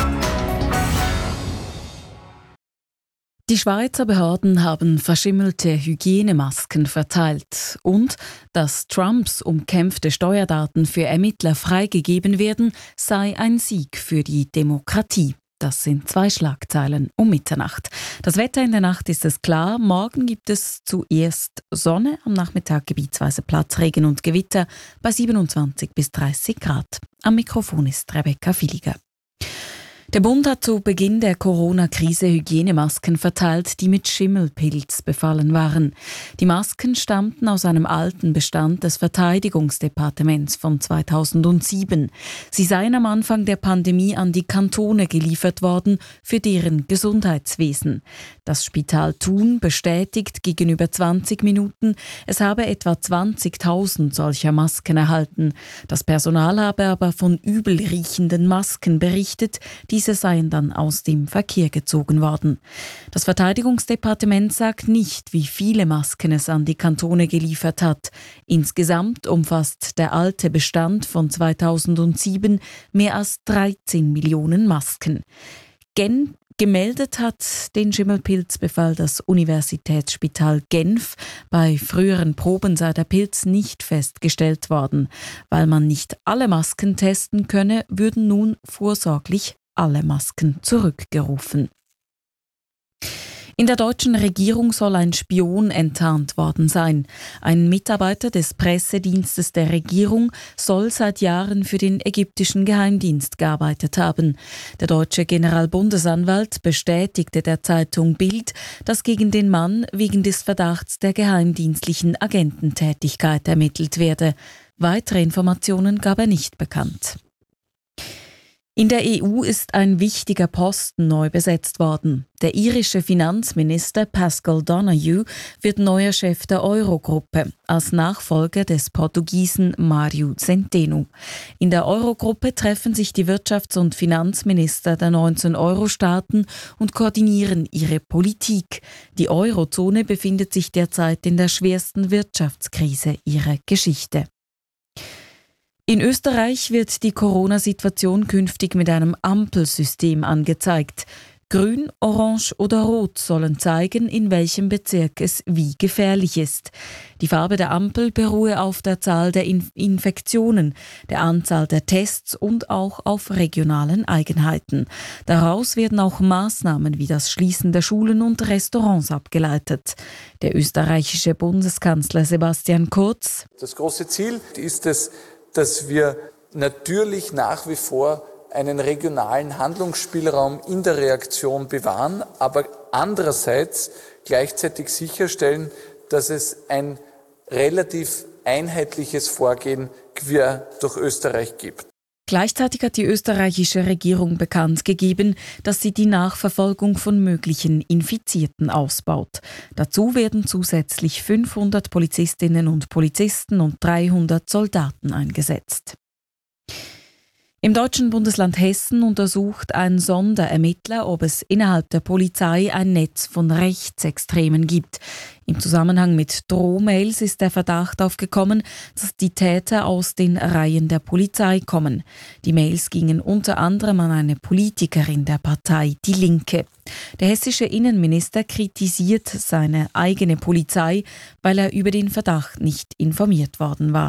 Die Schweizer Behörden haben verschimmelte Hygienemasken verteilt. Und dass Trumps umkämpfte Steuerdaten für Ermittler freigegeben werden, sei ein Sieg für die Demokratie. Das sind 2 Schlagzeilen um Mitternacht. Das Wetter in der Nacht ist es klar. Morgen gibt es zuerst Sonne, am Nachmittag gebietsweise Platzregen und Gewitter bei 27 bis 30 Grad. Am Mikrofon ist Rebecca Villiger. Der Bund hat zu Beginn der Corona-Krise Hygienemasken verteilt, die mit Schimmelpilz befallen waren. Die Masken stammten aus einem alten Bestand des Verteidigungsdepartements von 2007. Sie seien am Anfang der Pandemie an die Kantone geliefert worden für deren Gesundheitswesen. Das Spital Thun bestätigt gegenüber 20 Minuten, es habe etwa 20.000 solcher Masken erhalten. Das Personal habe aber von übel riechenden Masken berichtet, diese seien dann aus dem Verkehr gezogen worden. Das Verteidigungsdepartement sagt nicht, wie viele Masken es an die Kantone geliefert hat. Insgesamt umfasst der alte Bestand von 2007 mehr als 13 Millionen Masken. Gemeldet hat den Schimmelpilzbefall das Universitätsspital Genf. Bei früheren Proben sei der Pilz nicht festgestellt worden. Weil man nicht alle Masken testen könne, würden nun vorsorglich alle Masken zurückgerufen. In der deutschen Regierung soll ein Spion enttarnt worden sein. Ein Mitarbeiter des Pressedienstes der Regierung soll seit Jahren für den ägyptischen Geheimdienst gearbeitet haben. Der deutsche Generalbundesanwalt bestätigte der Zeitung Bild, dass gegen den Mann wegen des Verdachts der geheimdienstlichen Agententätigkeit ermittelt werde. Weitere Informationen gab er nicht bekannt. In der EU ist ein wichtiger Posten neu besetzt worden. Der irische Finanzminister Pascal Donoghue wird neuer Chef der Eurogruppe, als Nachfolger des Portugiesen Mário Centeno. In der Eurogruppe treffen sich die Wirtschafts- und Finanzminister der 19 Euro-Staaten und koordinieren ihre Politik. Die Eurozone befindet sich derzeit in der schwersten Wirtschaftskrise ihrer Geschichte. In Österreich wird die Corona-Situation künftig mit einem Ampelsystem angezeigt. Grün, Orange oder Rot sollen zeigen, in welchem Bezirk es wie gefährlich ist. Die Farbe der Ampel beruhe auf der Zahl der Infektionen, der Anzahl der Tests und auch auf regionalen Eigenheiten. Daraus werden auch Maßnahmen wie das Schließen der Schulen und Restaurants abgeleitet. Der österreichische Bundeskanzler Sebastian Kurz: Das große Ziel ist es, dass wir natürlich nach wie vor einen regionalen Handlungsspielraum in der Reaktion bewahren, aber andererseits gleichzeitig sicherstellen, dass es ein relativ einheitliches Vorgehen quer durch Österreich gibt. Gleichzeitig hat die österreichische Regierung bekannt gegeben, dass sie die Nachverfolgung von möglichen Infizierten ausbaut. Dazu werden zusätzlich 500 Polizistinnen und Polizisten und 300 Soldaten eingesetzt. Im deutschen Bundesland Hessen untersucht ein Sonderermittler, ob es innerhalb der Polizei ein Netz von Rechtsextremen gibt. Im Zusammenhang mit Drohmails ist der Verdacht aufgekommen, dass die Täter aus den Reihen der Polizei kommen. Die Mails gingen unter anderem an eine Politikerin der Partei Die Linke. Der hessische Innenminister kritisiert seine eigene Polizei, weil er über den Verdacht nicht informiert worden war.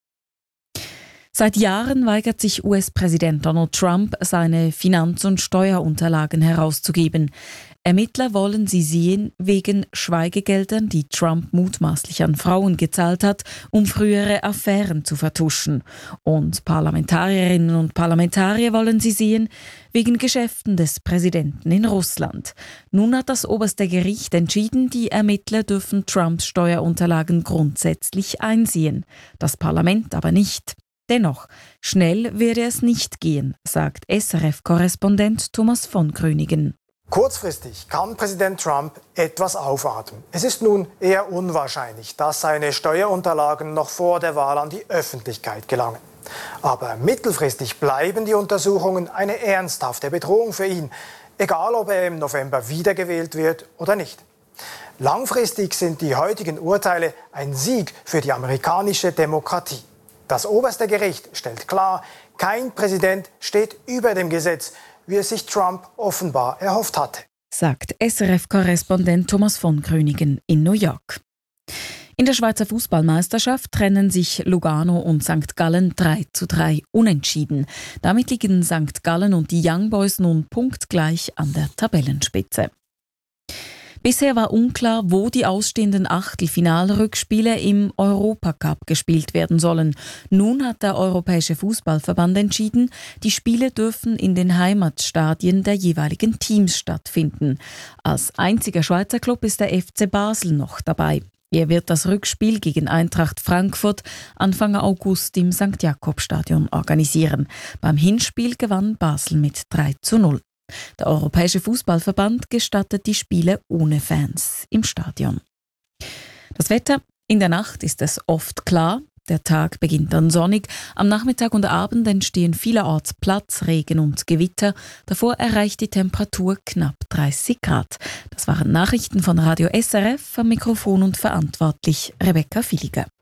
Seit Jahren weigert sich US-Präsident Donald Trump, seine Finanz- und Steuerunterlagen herauszugeben. Ermittler wollen sie sehen wegen Schweigegeldern, die Trump mutmaßlich an Frauen gezahlt hat, um frühere Affären zu vertuschen. Und Parlamentarierinnen und Parlamentarier wollen sie sehen wegen Geschäften des Präsidenten in Russland. Nun hat das oberste Gericht entschieden, die Ermittler dürfen Trumps Steuerunterlagen grundsätzlich einsehen, das Parlament aber nicht. Dennoch, schnell werde es nicht gehen, sagt SRF-Korrespondent Thomas von Grünigen. Kurzfristig kann Präsident Trump etwas aufatmen. Es ist nun eher unwahrscheinlich, dass seine Steuerunterlagen noch vor der Wahl an die Öffentlichkeit gelangen. Aber mittelfristig bleiben die Untersuchungen eine ernsthafte Bedrohung für ihn, egal ob er im November wiedergewählt wird oder nicht. Langfristig sind die heutigen Urteile ein Sieg für die amerikanische Demokratie. Das oberste Gericht stellt klar, kein Präsident steht über dem Gesetz. wie es sich Trump offenbar erhofft hatte. Sagt SRF-Korrespondent Thomas von Gröningen in New York. In der Schweizer Fußballmeisterschaft trennen sich Lugano und St. Gallen 3:3 unentschieden. Damit liegen St. Gallen und die Young Boys nun punktgleich an der Tabellenspitze. Bisher war unklar, wo die ausstehenden Achtelfinalrückspiele im Europacup gespielt werden sollen. Nun hat der Europäische Fußballverband entschieden, die Spiele dürfen in den Heimatstadien der jeweiligen Teams stattfinden. Als einziger Schweizer Club ist der FC Basel noch dabei. Er wird das Rückspiel gegen Eintracht Frankfurt Anfang August im St. Jakob-Stadion organisieren. Beim Hinspiel gewann Basel mit 3:0. Der Europäische Fußballverband gestattet die Spiele ohne Fans im Stadion. Das Wetter: In der Nacht ist es oft klar. Der Tag beginnt dann sonnig. Am Nachmittag und Abend entstehen vielerorts Platzregen und Gewitter. Davor erreicht die Temperatur knapp 30 Grad. Das waren Nachrichten von Radio SRF. Am Mikrofon und verantwortlich Rebecca Villiger.